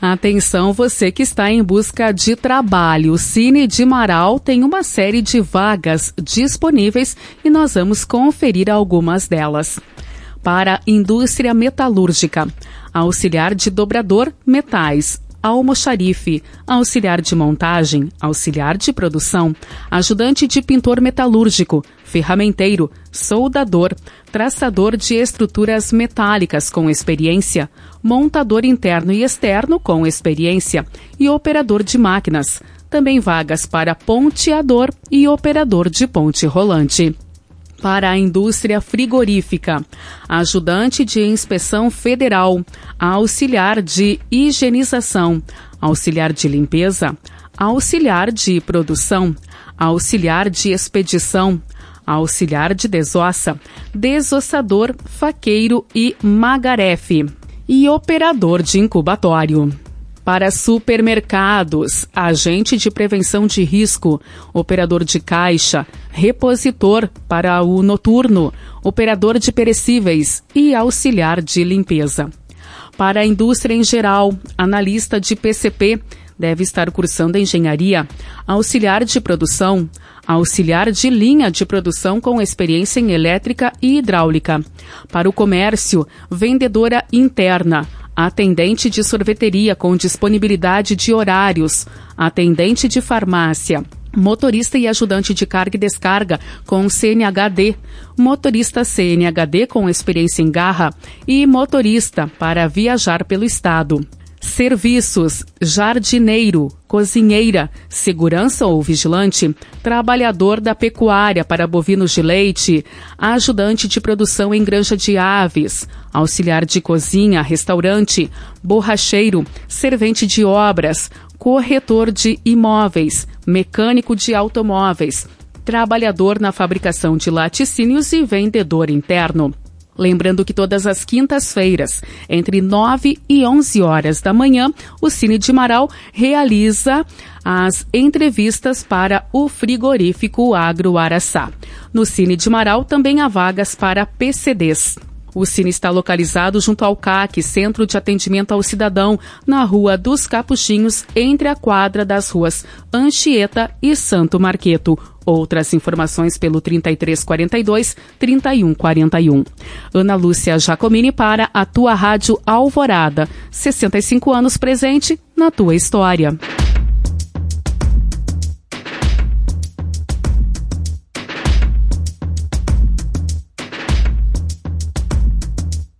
Atenção, você que está em busca de trabalho. O Cine de Marau tem uma série de vagas disponíveis e nós vamos conferir algumas delas. Para indústria metalúrgica, auxiliar de dobrador metais, almoxarife, auxiliar de montagem, auxiliar de produção, ajudante de pintor metalúrgico, ferramenteiro, soldador, traçador de estruturas metálicas com experiência, montador interno e externo com experiência e operador de máquinas. Também vagas para ponteador e operador de ponte rolante. Para a indústria frigorífica, ajudante de inspeção federal, auxiliar de higienização, auxiliar de limpeza, auxiliar de produção, auxiliar de expedição, auxiliar de desossa, desossador, faqueiro e magarefe e operador de incubatório. Para supermercados, agente de prevenção de risco, operador de caixa, repositor para o noturno, operador de perecíveis e auxiliar de limpeza. Para a indústria em geral, analista de PCP, deve estar cursando engenharia, auxiliar de produção, auxiliar de linha de produção com experiência em elétrica e hidráulica. Para o comércio, vendedora interna, atendente de sorveteria com disponibilidade de horários, atendente de farmácia, motorista e ajudante de carga e descarga com CNHD, motorista CNHD com experiência em garra e motorista para viajar pelo estado. Serviços, jardineiro, cozinheira, segurança ou vigilante, trabalhador da pecuária para bovinos de leite, ajudante de produção em granja de aves, auxiliar de cozinha, restaurante, borracheiro, servente de obras, corretor de imóveis, mecânico de automóveis, trabalhador na fabricação de laticínios e vendedor interno. Lembrando que todas as quintas-feiras, entre 9 e 11 horas da manhã, o Cine de Marau realiza as entrevistas para o frigorífico Agro Araçá. No Cine de Marau também há vagas para PCDs. O Cine está localizado junto ao CAC, Centro de Atendimento ao Cidadão, na Rua dos Capuchinhos, entre a quadra das ruas Anchieta e Santo Marqueto. Outras informações pelo 3342-3141. Ana Lúcia Jacomini para a tua Rádio Alvorada. 65 anos presente na tua história.